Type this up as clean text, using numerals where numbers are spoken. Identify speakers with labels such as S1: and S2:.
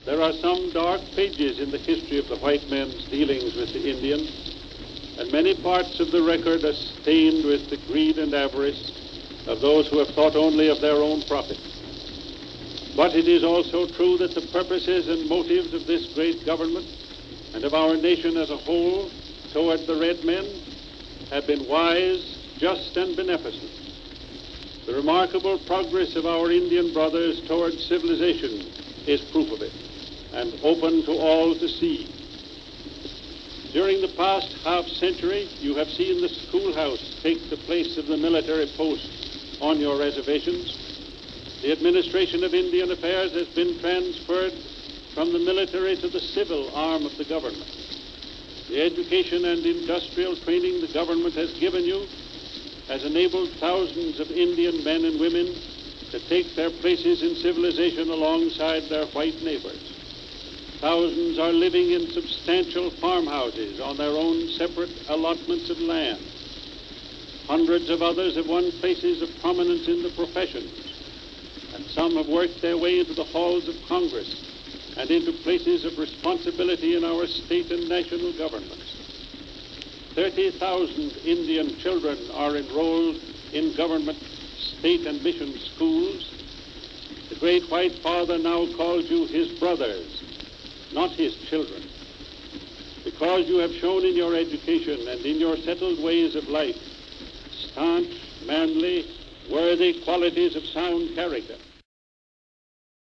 S1: There are some dark pages in the history of the white man's dealings with the Indian, and many parts of the record are stained with the greed and avarice of those who have thought only of their own profit. But it is also true that the purposes and motives of this great government and of our nation as a whole toward the red men have been wise, just, and beneficent. The remarkable progress of our Indian brothers toward civilization is proof of it, and open to all to see. During the past half-century, you have seen the schoolhouse take the place of the military post on your reservations. The administration of Indian affairs has been transferred from the military to the civil arm of the government. The education and industrial training the government has given you has enabled thousands of Indian men and women to take their places in civilization alongside their white neighbors. Thousands are living in substantial farmhouses on their own separate allotments of land. Hundreds of others have won places of prominence in the professions, and some have worked their way into the halls of Congress and into places of responsibility in our state and national governments. 30,000 Indian children are enrolled in government, state, and mission schools. The great white father now calls you his brothers, not his children, because you have shown in your education and in your settled ways of life staunch, manly, worthy qualities of sound character.